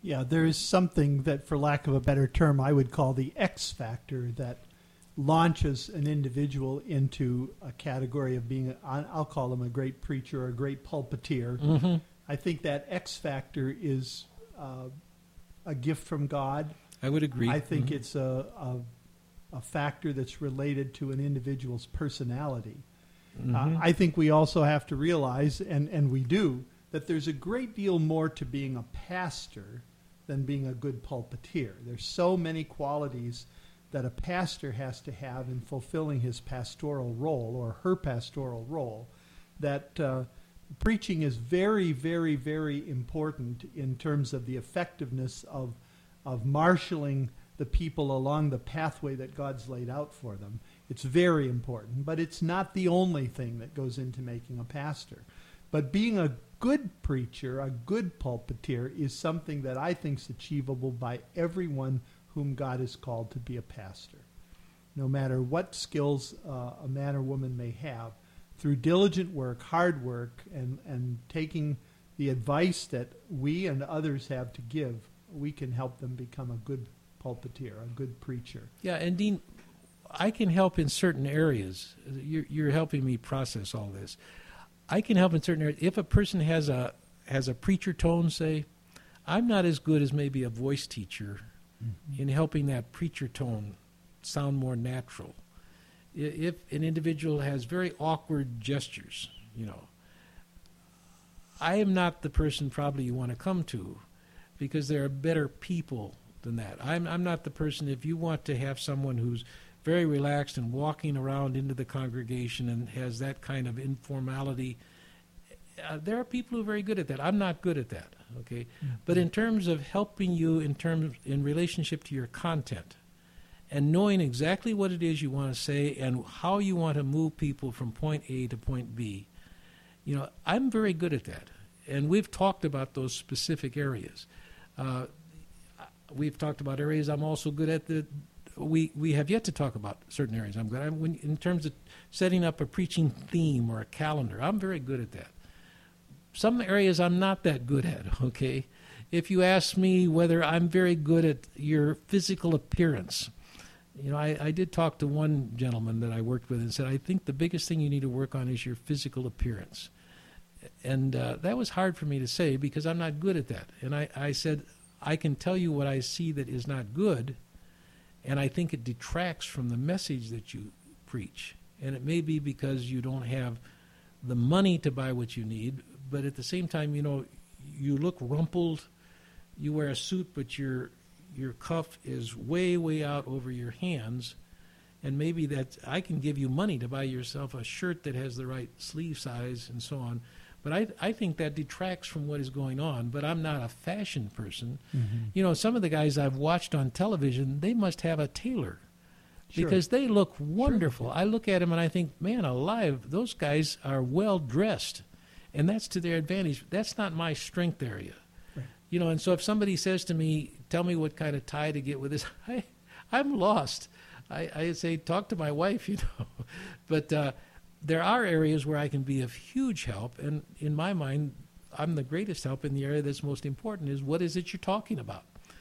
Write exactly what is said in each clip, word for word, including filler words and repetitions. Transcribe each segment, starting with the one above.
Yeah, there is something that, for lack of a better term, I would call the X factor that launches an individual into a category of being, a, I'll call him a great preacher or a great pulpiteer. Mm-hmm. I think that X factor is uh, a gift from God. I would agree. I think mm-hmm. it's a, a, a factor that's related to an individual's personality. Mm-hmm. Uh, I think we also have to realize, and, and we do, that there's a great deal more to being a pastor than being a good pulpiteer. There's so many qualities that a pastor has to have in fulfilling his pastoral role or her pastoral role that uh, preaching is very, very, very important in terms of the effectiveness of, of marshaling the people along the pathway that God's laid out for them. It's very important, but it's not the only thing that goes into making a pastor. But being a good preacher, a good pulpiteer, is something that I think is achievable by everyone whom God has called to be a pastor. No matter what skills uh, a man or woman may have, through diligent work, hard work, and, and taking the advice that we and others have to give, we can help them become a good pulpiteer, a good preacher. Yeah, and Dean, I can help in certain areas. You're, you're helping me process all this. I can help in certain areas. If a person has a has a preacher tone, say, I'm not as good as maybe a voice teacher mm-hmm. in helping that preacher tone sound more natural. If an individual has very awkward gestures, you know, I am not the person probably you want to come to, because there are better people than that. I'm I'm not the person, if you want to have someone who's very relaxed and walking around into the congregation and has that kind of informality, uh, there are people who are very good at that. I'm not good at that, okay? Mm-hmm. But in terms of helping you in terms in relationship to your content and knowing exactly what it is you want to say and how you want to move people from point A to point B, you know, I'm very good at that. And we've talked about those specific areas. Uh, we've talked about areas I'm also good at. The we we have yet to talk about certain areas I'm good at. When, in terms of setting up a preaching theme or a calendar, I'm very good at that. Some areas I'm not that good at, okay? If you ask me whether I'm very good at your physical appearance, you know, I, I did talk to one gentleman that I worked with and said, I think the biggest thing you need to work on is your physical appearance. And uh, that was hard for me to say because I'm not good at that. And I, I said, I can tell you what I see that is not good, and I think it detracts from the message that you preach. And it may be because you don't have the money to buy what you need, but at the same time, you know, you look rumpled, you wear a suit, but your your cuff is way, way out over your hands, and maybe that I can give you money to buy yourself a shirt that has the right sleeve size and so on. But I I think that detracts from what is going on. But I'm not a fashion person. Mm-hmm. You know, some of the guys I've watched on television, they must have a tailor sure. because they look wonderful. Sure. I look at them and I think, man alive, those guys are well dressed, and that's to their advantage. That's not my strength area. Right. You know, and so if somebody says to me, tell me what kind of tie to get with this, I, I'm lost. I, I say, talk to my wife, you know. But uh, there are areas where I can be of huge help, and in my mind, I'm the greatest help in the area that's most important is what is it you're talking about.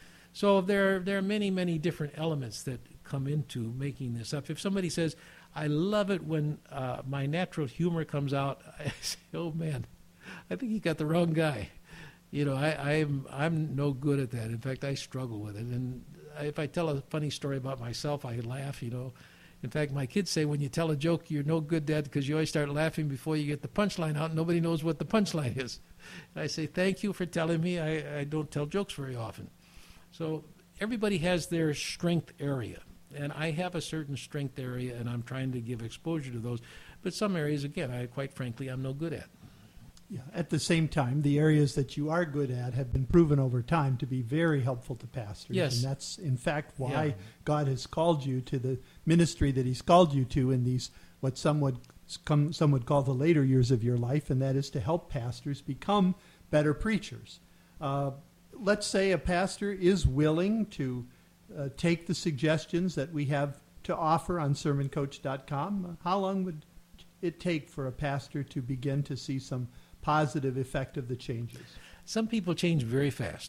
So there, there are many, many different elements that come into making this up. If somebody says, I love it when uh, my natural humor comes out, I say, oh, man, I think you got the wrong guy. You know, I, I'm, I'm no good at that. In fact, I struggle with it. And if I tell a funny story about myself, I laugh, you know. In fact, my kids say when you tell a joke, you're no good, Dad, because you always start laughing before you get the punchline out. Nobody knows what the punchline is. And I say, thank you for telling me. I, I don't tell jokes very often. So everybody has their strength area. And I have a certain strength area, and I'm trying to give exposure to those. But some areas, again, I quite frankly, I'm no good at. Yeah. At the same time, the areas that you are good at have been proven over time to be very helpful to pastors. Yes. And that's, in fact, why yeah. God has called you to the ministry that he's called you to in these, what some would, come, some would call the later years of your life, and that is to help pastors become better preachers. Uh, let's say a pastor is willing to uh, take the suggestions that we have to offer on sermon coach dot com. How long would it take for a pastor to begin to see some positive effect of the changes? Some people change very fast.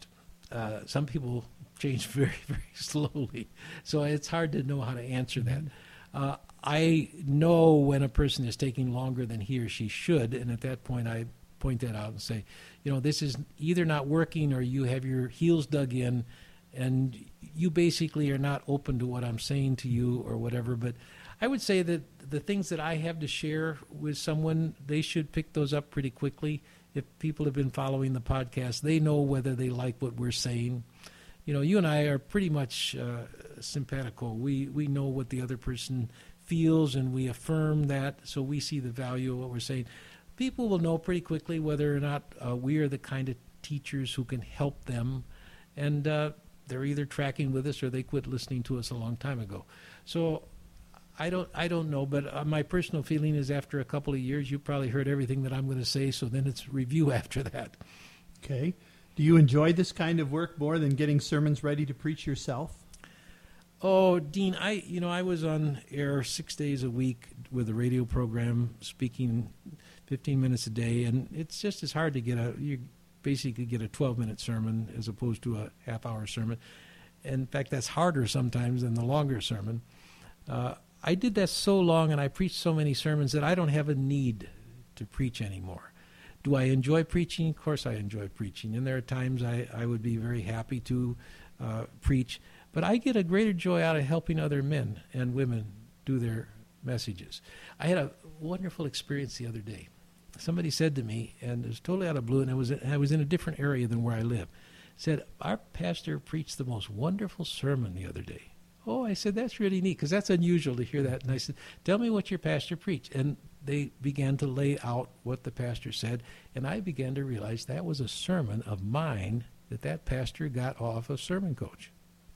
uh, some people change very, very slowly. So it's hard to know how to answer that. Uh, I know when a person is taking longer than he or she should, and at that point I point that out and say, you know, this is either not working or you have your heels dug in and you basically are not open to what I'm saying to you or whatever. But I would say that the things that I have to share with someone, they should pick those up pretty quickly. If people have been following the podcast, they know whether they like what we're saying. You know, you and I are pretty much uh, simpatico. We we know what the other person feels, and we affirm that, so we see the value of what we're saying. People will know pretty quickly whether or not uh, we are the kind of teachers who can help them, and uh, they're either tracking with us or they quit listening to us a long time ago. So I don't I don't know, but uh, my personal feeling is after a couple of years, you probably heard everything that I'm going to say, so then it's review after that. Okay. Do you enjoy this kind of work more than getting sermons ready to preach yourself? Oh, Dean, I you know I was on air six days a week with a radio program, speaking fifteen minutes a day, and it's just as hard to get a you basically get a twelve minute sermon as opposed to a half hour sermon. In fact, that's harder sometimes than the longer sermon. Uh, I did that so long, and I preached so many sermons that I don't have a need to preach anymore. Do I enjoy preaching? Of course I enjoy preaching, and there are times I, I would be very happy to uh, preach, but I get a greater joy out of helping other men and women do their messages. I had a wonderful experience the other day. Somebody said to me, and it was totally out of blue, and it was, I was in a different area than where I live, said, our pastor preached the most wonderful sermon the other day. Oh, I said, that's really neat, because that's unusual to hear that. And I said, tell me what your pastor preached. And they began to lay out what the pastor said, and I began to realize that was a sermon of mine that that pastor got off of Sermon Coach.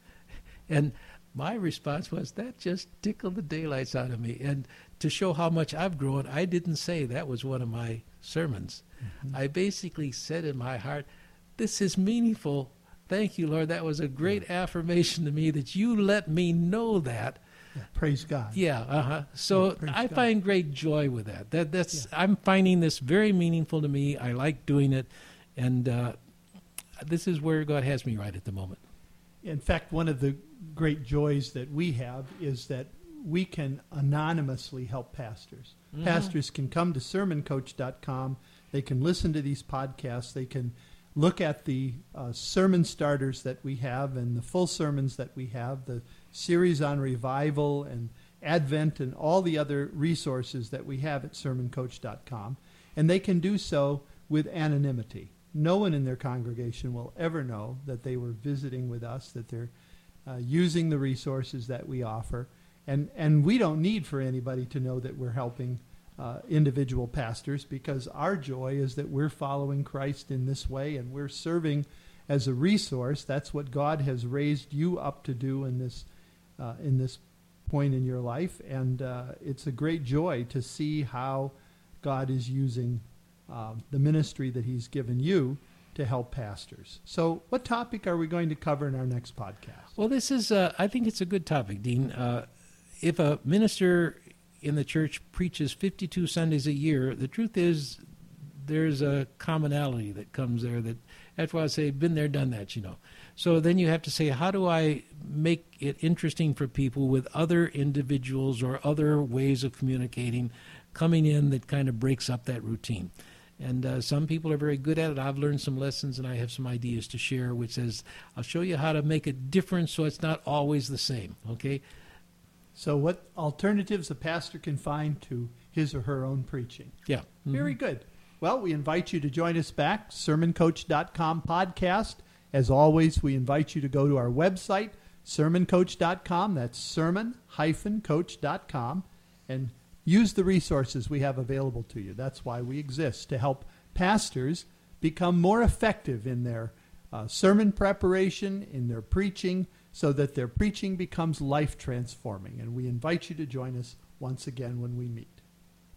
And my response was, that just tickled the daylights out of me. And to show how much I've grown, I didn't say that was one of my sermons. Mm-hmm. I basically said in my heart, this is meaningful. Thank you, Lord. That was a great yeah. affirmation to me that you let me know that. Yeah, praise God. Yeah, uh-huh. So yeah, I God. find great joy with that. That that's yeah. I'm finding this very meaningful to me. I like doing it, and uh, this is where God has me right at the moment. In fact, one of the great joys that we have is that we can anonymously help pastors. Mm-hmm. Pastors can come to sermon coach dot com. They can listen to these podcasts. They can look at the uh, sermon starters that we have and the full sermons that we have, the series on revival and Advent and all the other resources that we have at sermon coach dot com. And they can do so with anonymity. No one in their congregation will ever know that they were visiting with us, that they're uh, using the resources that we offer. And, and we don't need for anybody to know that we're helping Uh, individual pastors, because our joy is that we're following Christ in this way and we're serving as a resource. That's what God has raised you up to do in this uh, in this point in your life, and uh, it's a great joy to see how God is using uh, the ministry that He's given you to help pastors. So, what topic are we going to cover in our next podcast? Well, this is uh, I think it's a good topic, Dean. Uh, if a minister in the church preaches fifty-two Sundays a year, the truth is there's a commonality that comes there that, that's why I say, been there, done that, you know. So then you have to say, how do I make it interesting for people with other individuals or other ways of communicating coming in that kind of breaks up that routine? And uh, some people are very good at it. I've learned some lessons, and I have some ideas to share, which says, I'll show you how to make it different so it's not always the same, okay? So what alternatives a pastor can find to his or her own preaching. Yeah. Mm-hmm. Very good. Well, we invite you to join us back, sermon coach dot com podcast. As always, we invite you to go to our website, sermon coach dot com. That's sermon coach dot com. And use the resources we have available to you. That's why we exist, to help pastors become more effective in their uh, sermon preparation, in their preaching, so that their preaching becomes life-transforming. And we invite you to join us once again when we meet.